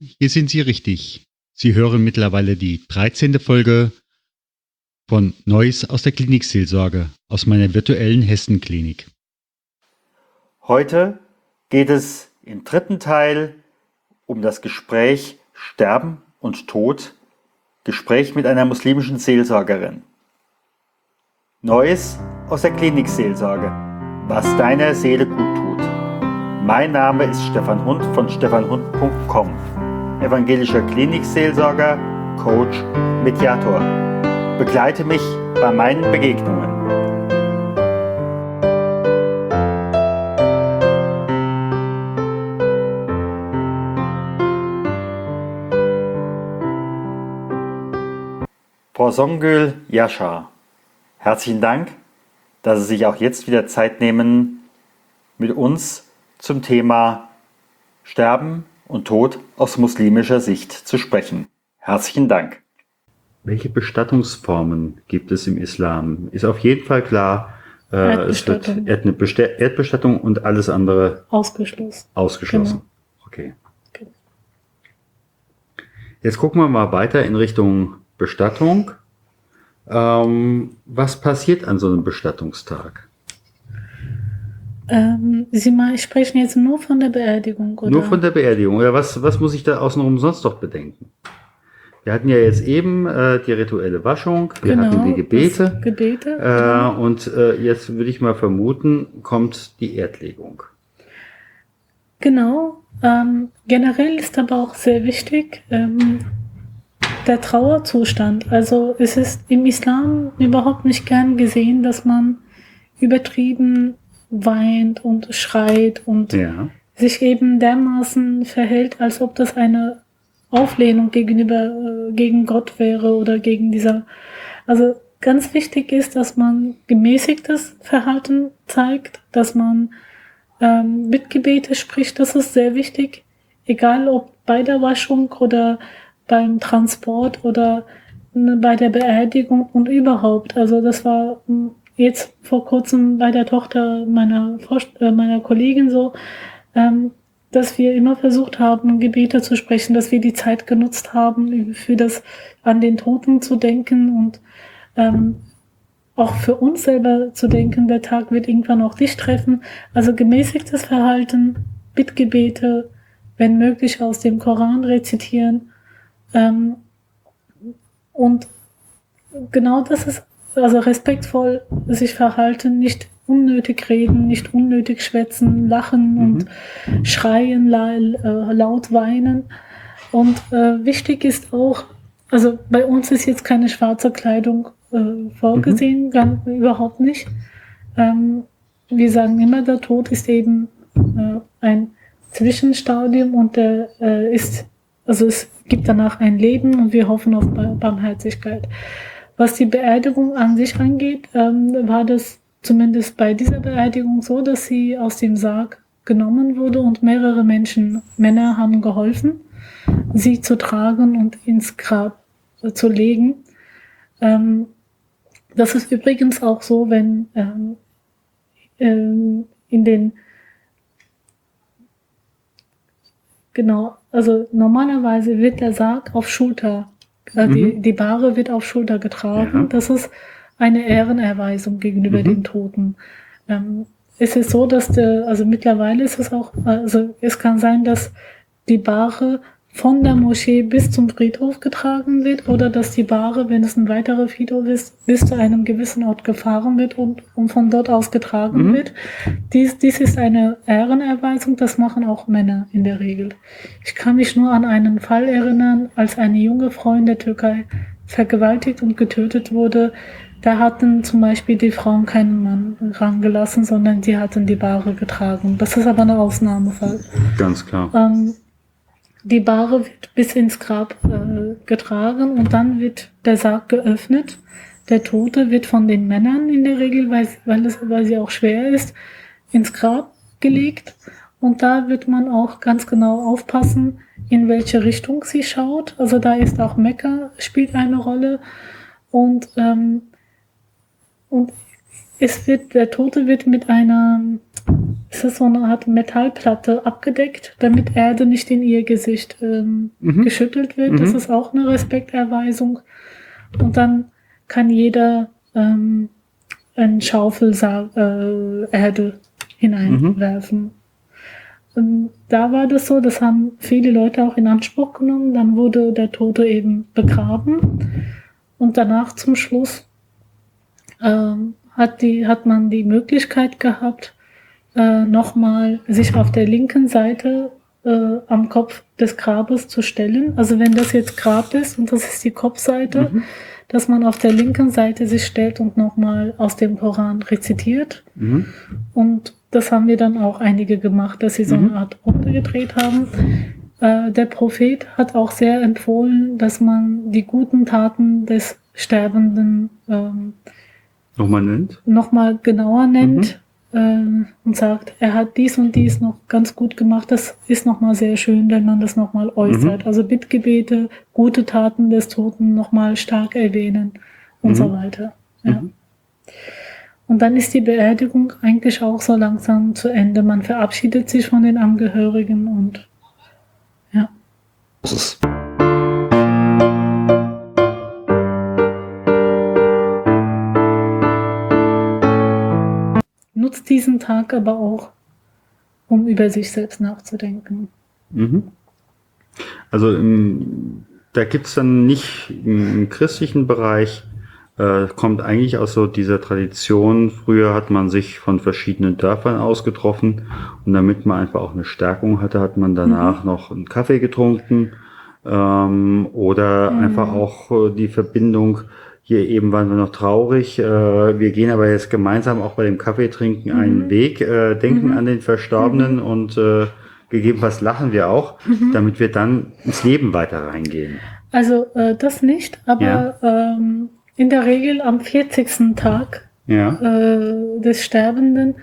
Hier sind Sie richtig. Sie hören mittlerweile die 13. Folge von Neues aus der Klinikseelsorge aus meiner virtuellen Hessen-Klinik. Heute geht es im dritten Teil um das Gespräch Sterben und Tod, Gespräch mit einer muslimischen Seelsorgerin. Neues aus der Klinikseelsorge, was deiner Seele gut tut. Mein Name ist Stefan Hund von stefanhund.com, evangelischer Klinikseelsorger, Coach, Mediator. Begleite mich bei meinen Begegnungen. Frau Songül Yashar, herzlichen Dank, dass Sie sich auch jetzt wieder Zeit nehmen, mit uns zum Thema Sterben und Tod aus muslimischer Sicht zu sprechen. Herzlichen Dank. Welche Bestattungsformen gibt es im Islam? Ist auf jeden Fall klar, es wird Erdbestattung und alles andere ausgeschlossen. Genau. Okay. Jetzt gucken wir mal weiter in Richtung Bestattung. Was passiert an so einem Bestattungstag? Sie sprechen jetzt nur von der Beerdigung, oder? Nur von der Beerdigung. Ja, was muss ich da außenrum sonst noch bedenken? Wir hatten ja jetzt eben die rituelle Waschung, wir hatten die Gebete. Genau. Und jetzt würde ich mal vermuten, kommt die Erdlegung. Genau. Generell ist aber auch sehr wichtig der Trauerzustand. Also es ist im Islam überhaupt nicht gern gesehen, dass man übertrieben weint und schreit und sich eben dermaßen verhält, als ob das eine Auflehnung gegen Gott wäre oder gegen dieser. Also ganz wichtig ist, dass man gemäßigtes Verhalten zeigt, dass man Bittgebete spricht. Das ist sehr wichtig, egal ob bei der Waschung oder beim Transport oder bei der Beerdigung und überhaupt. Also das war jetzt vor kurzem bei der Tochter meiner Kollegin so, dass wir immer versucht haben, Gebete zu sprechen, dass wir die Zeit genutzt haben, für das an den Toten zu denken und auch für uns selber zu denken, der Tag wird irgendwann auch dich treffen. Also gemäßigtes Verhalten, Bittgebete, wenn möglich aus dem Koran rezitieren. Und genau das ist also respektvoll sich verhalten, nicht unnötig reden, nicht unnötig schwätzen, lachen und schreien, laut weinen. Und wichtig ist auch, also bei uns ist jetzt keine schwarze Kleidung vorgesehen, überhaupt nicht. Wir sagen immer, der Tod ist eben ein Zwischenstadium und es gibt danach ein Leben und wir hoffen auf Barmherzigkeit. Was die Beerdigung an sich angeht, war das zumindest bei dieser Beerdigung so, dass sie aus dem Sarg genommen wurde und mehrere Männer haben geholfen, sie zu tragen und ins Grab zu legen. Das ist übrigens auch so, wenn also normalerweise wird der Sarg auf Schulter, die Bahre wird auf Schulter getragen. Ja. Das ist eine Ehrenerweisung gegenüber den Toten. Es ist so, dass mittlerweile ist es auch, also es kann sein, dass die Bahre von der Moschee bis zum Friedhof getragen wird oder dass die Bahre, wenn es ein weiterer Friedhof ist, bis zu einem gewissen Ort gefahren wird und von dort aus getragen wird. Dies ist eine Ehrenerweisung, das machen auch Männer in der Regel. Ich kann mich nur an einen Fall erinnern, als eine junge Frau in der Türkei vergewaltigt und getötet wurde. Da hatten zum Beispiel die Frauen keinen Mann rangelassen, sondern sie hatten die Bahre getragen. Das ist aber ein Ausnahmefall. Ganz klar. Die Bahre wird bis ins Grab getragen und dann wird der Sarg geöffnet. Der Tote wird von den Männern in der Regel, weil sie auch schwer ist, ins Grab gelegt. Und da wird man auch ganz genau aufpassen, in welche Richtung sie schaut. Also da ist auch Mekka, spielt eine Rolle. Und der Tote wird mit einer ist es so eine Art Metallplatte abgedeckt, damit Erde nicht in ihr Gesicht geschüttelt wird. Das ist auch eine Respekterweisung. Und dann kann jeder einen Schaufel Erde hineinwerfen. Da war das so, das haben viele Leute auch in Anspruch genommen. Dann wurde der Tote eben begraben und danach zum Schluss hat man die Möglichkeit gehabt, nochmal sich auf der linken Seite am Kopf des Grabes zu stellen. Also wenn das jetzt Grab ist und das ist die Kopfseite, dass man auf der linken Seite sich stellt und nochmal aus dem Koran rezitiert. Und das haben wir dann auch einige gemacht, dass sie so eine Art Runde gedreht haben. Der Prophet hat auch sehr empfohlen, dass man die guten Taten des Sterbenden nochmal genauer nennt und sagt, er hat dies und dies noch ganz gut gemacht. Das ist nochmal sehr schön, wenn man das nochmal äußert. Also Bittgebete, gute Taten des Toten nochmal stark erwähnen und so weiter. Ja. Und dann ist die Beerdigung eigentlich auch so langsam zu Ende. Man verabschiedet sich von den Angehörigen und ja. Nutzt diesen Tag aber auch, um über sich selbst nachzudenken. Also da gibt es dann nicht im christlichen Bereich, kommt eigentlich aus so dieser Tradition. Früher hat man sich von verschiedenen Dörfern ausgetroffen und damit man einfach auch eine Stärkung hatte, hat man danach noch einen Kaffee getrunken oder einfach auch die Verbindung. Hier eben waren wir noch traurig. Wir gehen aber jetzt gemeinsam auch bei dem Kaffeetrinken einen Weg, denken an den Verstorbenen und gegebenenfalls lachen wir auch, damit wir dann ins Leben weiter reingehen. Also das nicht, aber in der Regel am 40. Tag des Sterbenden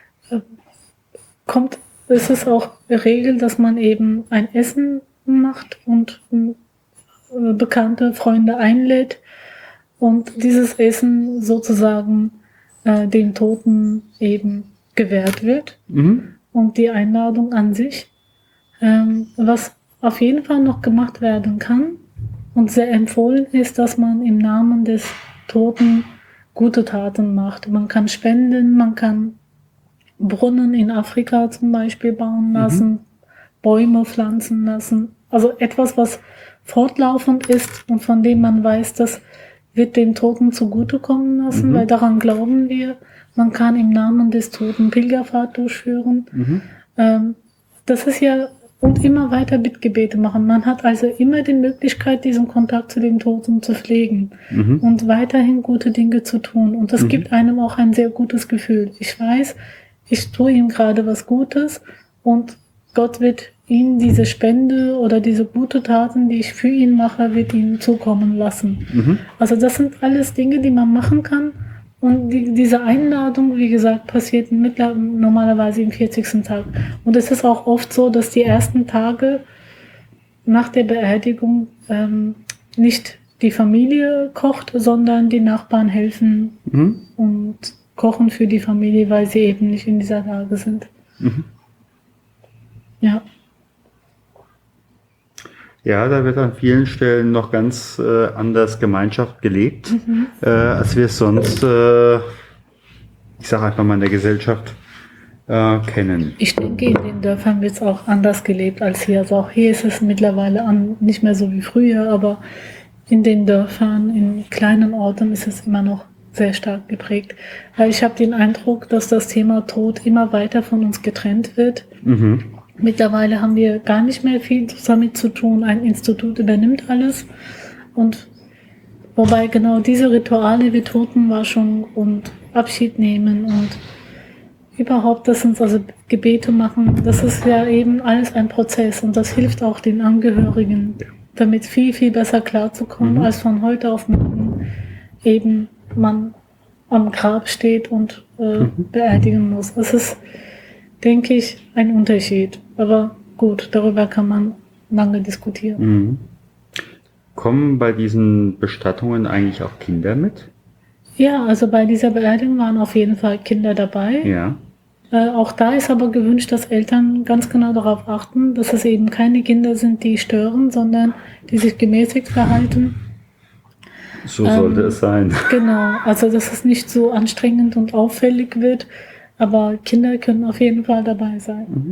ist es auch Regel, dass man eben ein Essen macht und bekannte Freunde einlädt und dieses Essen sozusagen dem Toten eben gewährt wird und die Einladung an sich. Was auf jeden Fall noch gemacht werden kann und sehr empfohlen ist, dass man im Namen des Toten gute Taten macht. Man kann spenden, man kann Brunnen in Afrika zum Beispiel bauen lassen, Bäume pflanzen lassen. Also etwas, was fortlaufend ist und von dem man weiß, das wird dem Toten zugutekommen lassen, weil daran glauben wir. Man kann im Namen des Toten Pilgerfahrt durchführen. Das ist ja, und immer weiter Bittgebete machen. Man hat also immer die Möglichkeit, diesen Kontakt zu dem Toten zu pflegen und weiterhin gute Dinge zu tun. Und das gibt einem auch ein sehr gutes Gefühl. Ich weiß, ich tue ihm gerade was Gutes und Gott wird ihn diese Spende oder diese gute Taten, die ich für ihn mache, wird ihm zukommen lassen. Also das sind alles Dinge, die man machen kann. Und diese Einladung, wie gesagt, passiert normalerweise im 40. Tag. Und es ist auch oft so, dass die ersten Tage nach der Beerdigung nicht die Familie kocht, sondern die Nachbarn helfen und kochen für die Familie, weil sie eben nicht in dieser Lage sind. Ja. Ja, da wird an vielen Stellen noch ganz anders Gemeinschaft gelebt, als wir es sonst, ich sage einfach mal in der Gesellschaft, kennen. Ich denke, in den Dörfern wird es auch anders gelebt als hier. Also auch hier ist es mittlerweile nicht mehr so wie früher, aber in den Dörfern, in kleinen Orten ist es immer noch sehr stark geprägt. Weil ich habe den Eindruck, dass das Thema Tod immer weiter von uns getrennt wird. Mittlerweile haben wir gar nicht mehr viel damit zu tun. Ein Institut übernimmt alles. Und wobei genau diese Rituale wie Totenwaschung und Abschied nehmen und überhaupt, das sind also Gebete machen, das ist ja eben alles ein Prozess und das hilft auch den Angehörigen, damit viel, viel besser klarzukommen, als von heute auf morgen eben man am Grab steht und beerdigen muss. Das ist, denke ich, ein Unterschied. Aber gut, darüber kann man lange diskutieren. Kommen bei diesen Bestattungen eigentlich auch Kinder mit? Ja, also bei dieser Beerdigung waren auf jeden Fall Kinder dabei. Ja. Auch da ist aber gewünscht, dass Eltern ganz genau darauf achten, dass es eben keine Kinder sind, die stören, sondern die sich gemäßigt verhalten. So sollte es sein. Genau, also dass es nicht so anstrengend und auffällig wird, aber Kinder können auf jeden Fall dabei sein. Mhm.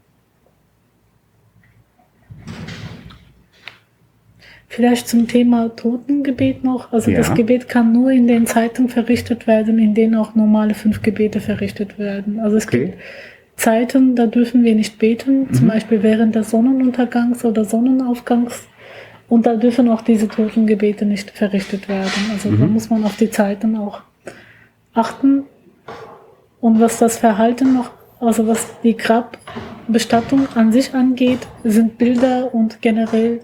Vielleicht zum Thema Totengebet noch. Also Ja. das Gebet kann nur in den Zeiten verrichtet werden, in denen auch normale 5 Gebete verrichtet werden. Also es gibt Zeiten, da dürfen wir nicht beten, zum Beispiel während des Sonnenuntergangs oder Sonnenaufgangs. Und da dürfen auch diese Totengebete nicht verrichtet werden. Also da muss man auf die Zeiten auch achten. Und was das Verhalten noch, also was die Grabbestattung an sich angeht, sind Bilder und generell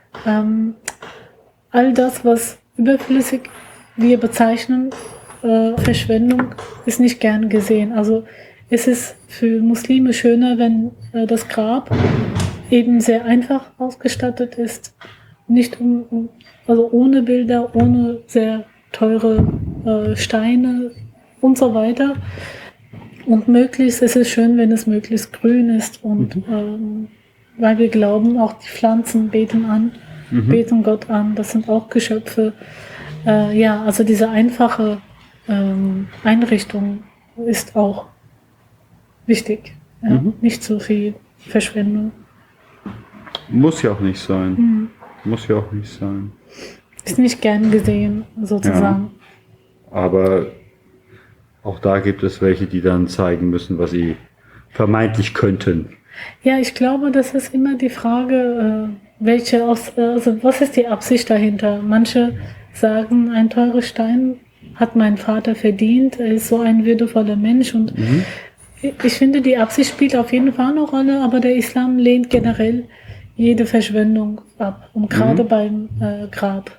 all das, was überflüssig wir bezeichnen, Verschwendung, ist nicht gern gesehen. Also es ist für Muslime schöner, wenn das Grab eben sehr einfach ausgestattet ist, nicht also ohne Bilder, ohne sehr teure Steine und so weiter. Und möglichst ist es schön, wenn es möglichst grün ist und weil wir glauben, auch die Pflanzen beten Gott an, das sind auch Geschöpfe. Ja, also diese einfache Einrichtung ist auch wichtig. Ja, nicht so viel Verschwendung. Muss ja auch nicht sein. Muss ja auch nicht sein. Ist nicht gern gesehen, sozusagen. Ja. Aber auch da gibt es welche, die dann zeigen müssen, was sie vermeintlich könnten. Ja, ich glaube, das ist immer die Frage, also was ist die Absicht dahinter? Manche sagen, ein teurer Stein hat mein Vater verdient, er ist so ein würdevoller Mensch und ich finde, die Absicht spielt auf jeden Fall eine Rolle, aber der Islam lehnt generell jede Verschwendung ab und gerade beim Grab.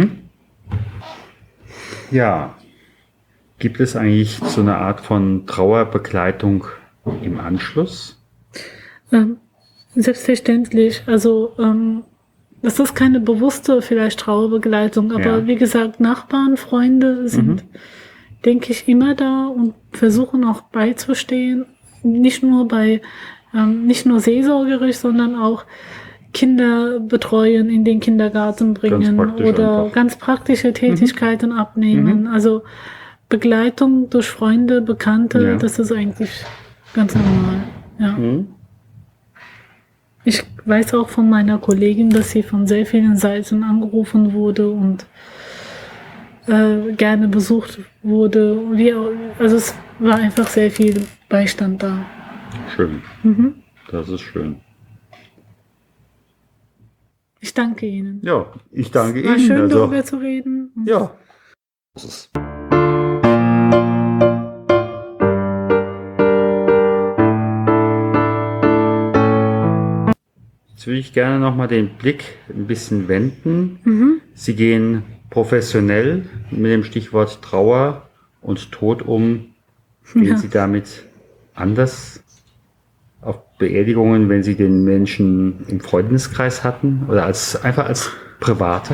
Ja, gibt es eigentlich so eine Art von Trauerbegleitung im Anschluss? Selbstverständlich. Also das ist keine bewusste vielleicht Trauerbegleitung, aber wie gesagt, Nachbarn, Freunde sind, denke ich, immer da und versuchen auch beizustehen. Nicht nur seelsorgerisch, sondern auch Kinder betreuen, in den Kindergarten bringen oder ganz praktische Tätigkeiten abnehmen. Also Begleitung durch Freunde, Bekannte, das ist eigentlich ganz normal. Ja. Ich weiß auch von meiner Kollegin, dass sie von sehr vielen Seiten angerufen wurde und gerne besucht wurde. Also es war einfach sehr viel Beistand da. Schön. Das ist schön. Ich danke Ihnen. Ja, ich danke War Ihnen. schön, darüber zu reden. Ja. Jetzt würde ich gerne nochmal den Blick ein bisschen wenden. Sie gehen professionell mit dem Stichwort Trauer und Tod um. Gehen Sie damit anders auf Beerdigungen, wenn Sie den Menschen im Freundeskreis hatten oder einfach als Private?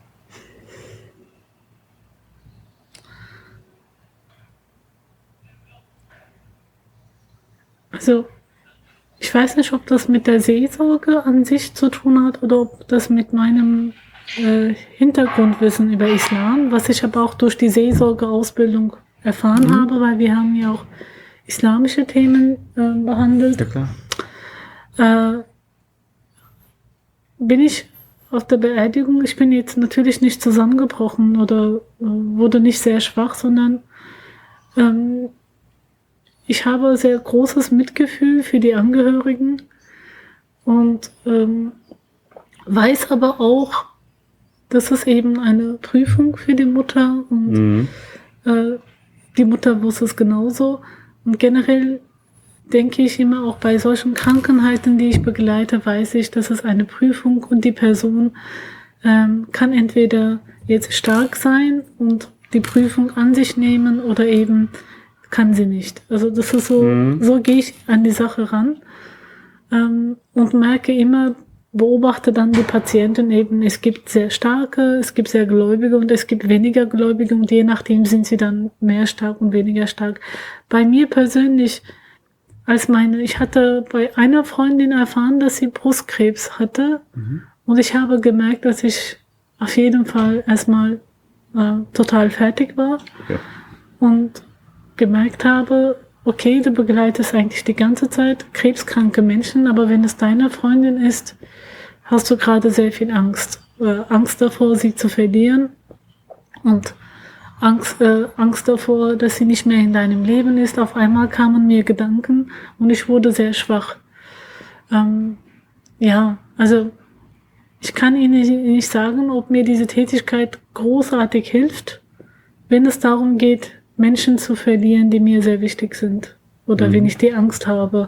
Also, ich weiß nicht, ob das mit der Seelsorge an sich zu tun hat oder ob das mit meinem Hintergrundwissen über Islam, was ich aber auch durch die Seelsorgeausbildung erfahren habe, weil wir haben ja auch islamische Themen behandelt. Ja, klar. Bin ich auf der Beerdigung, ich bin jetzt natürlich nicht zusammengebrochen oder wurde nicht sehr schwach, sondern ich habe sehr großes Mitgefühl für die Angehörigen und weiß aber auch, dass es eben eine Prüfung für die Mutter und die Mutter wusste es genauso. Und generell denke ich immer auch bei solchen Krankheiten, die ich begleite, weiß ich, dass es eine Prüfung und die Person kann entweder jetzt stark sein und die Prüfung an sich nehmen oder eben kann sie nicht. Also das ist so gehe ich an die Sache ran und merke immer, beobachte dann die Patienten eben, es gibt sehr starke, es gibt sehr Gläubige und es gibt weniger Gläubige und je nachdem sind sie dann mehr stark und weniger stark. Bei mir persönlich ich hatte bei einer Freundin erfahren, dass sie Brustkrebs hatte. Und ich habe gemerkt, dass ich auf jeden Fall erstmal total fertig war. Ja. Und gemerkt habe, okay, du begleitest eigentlich die ganze Zeit krebskranke Menschen, aber wenn es deine Freundin ist, hast du gerade sehr viel Angst. Angst davor, sie zu verlieren und Angst davor, dass sie nicht mehr in deinem Leben ist. Auf einmal kamen mir Gedanken und ich wurde sehr schwach. Also ich kann Ihnen nicht sagen, ob mir diese Tätigkeit großartig hilft, wenn es darum geht, Menschen zu verlieren, die mir sehr wichtig sind oder wenn ich die Angst habe.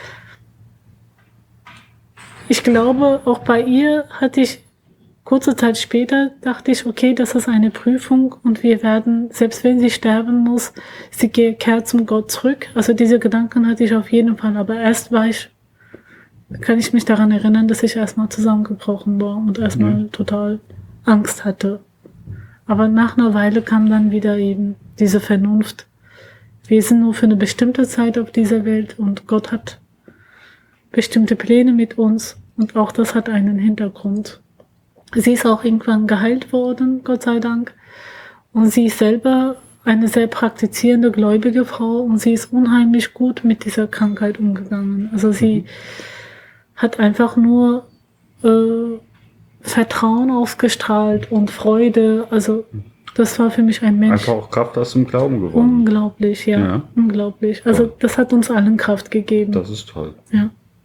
Ich glaube, auch bei ihr kurze Zeit später dachte ich, okay, das ist eine Prüfung und wir werden, selbst wenn sie sterben muss, sie kehrt zum Gott zurück. Also diese Gedanken hatte ich auf jeden Fall, aber erst kann ich mich daran erinnern, dass ich erstmal zusammengebrochen war und erstmal total Angst hatte. Aber nach einer Weile kam dann wieder eben diese Vernunft. Wir sind nur für eine bestimmte Zeit auf dieser Welt und Gott hat bestimmte Pläne mit uns und auch das hat einen Hintergrund. Sie ist auch irgendwann geheilt worden, Gott sei Dank. Und sie ist selber eine sehr praktizierende, gläubige Frau und sie ist unheimlich gut mit dieser Krankheit umgegangen. Also sie hat einfach nur Vertrauen ausgestrahlt und Freude. Also das war für mich ein Mensch. Einfach auch Kraft aus dem Glauben gewonnen. Unglaublich, ja. Unglaublich. Also das hat uns allen Kraft gegeben. Das ist toll. Ja.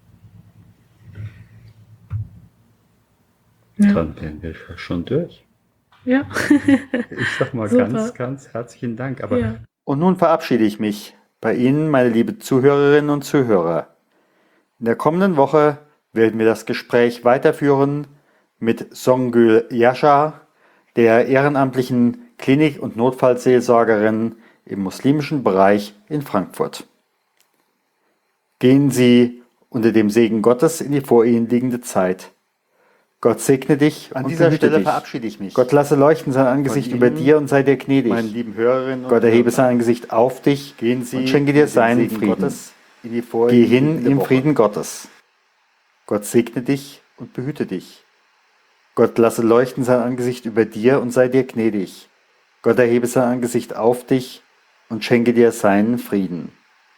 Dann wären wir schon durch. Ja. Ich sag mal Super. ganz, ganz herzlichen Dank. Aber Und nun verabschiede ich mich bei Ihnen, meine liebe Zuhörerinnen und Zuhörer. In der kommenden Woche werden wir das Gespräch weiterführen mit Songül Yashar, der ehrenamtlichen Klinik- und Notfallseelsorgerin im muslimischen Bereich in Frankfurt. Gehen Sie unter dem Segen Gottes in die vor Ihnen liegende Zeit. Gott segne dich. An dieser Stelle verabschiede ich mich. Gott lasse leuchten sein Angesicht über dir und sei dir gnädig. Meinen lieben Hörerinnen und Gott erhebe sein Angesicht auf dich. Gehen Sie und schenke dir seinen Frieden. Gottes in die vor Geh hin im Frieden Gottes. Gott segne dich und behüte dich. Gott lasse leuchten sein Angesicht über dir und sei dir gnädig. Gott erhebe sein Angesicht auf dich und schenke dir seinen Frieden.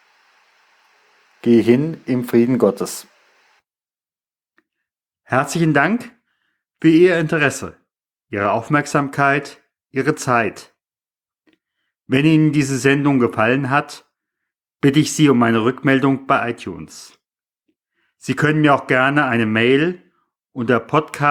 Geh hin im Frieden Gottes. herzlichen Dank für Ihr Interesse, Ihre Aufmerksamkeit, Ihre Zeit. Wenn Ihnen diese Sendung gefallen hat, bitte ich Sie um eine Rückmeldung bei iTunes. Sie können mir auch gerne eine Mail unter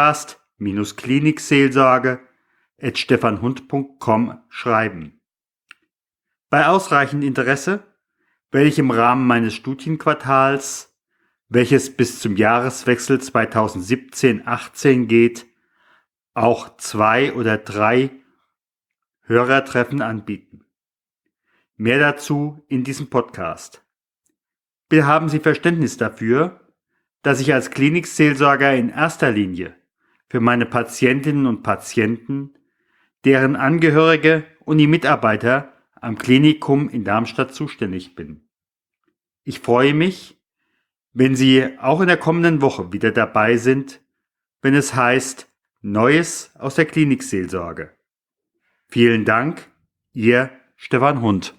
podcast-klinikseelsorge@stefanhund.com schreiben. Bei ausreichend Interesse werde ich im Rahmen meines Studienquartals, welches bis zum Jahreswechsel 2017-18 geht, auch 2 oder 3 Hörertreffen anbieten. Mehr dazu in diesem Podcast. Bitte haben Sie Verständnis dafür, dass ich als Klinikseelsorger in erster Linie für meine Patientinnen und Patienten, deren Angehörige und die Mitarbeiter am Klinikum in Darmstadt zuständig bin. Ich freue mich, wenn Sie auch in der kommenden Woche wieder dabei sind, wenn es heißt Neues aus der Klinikseelsorge. Vielen Dank, Ihr Stefan Hund.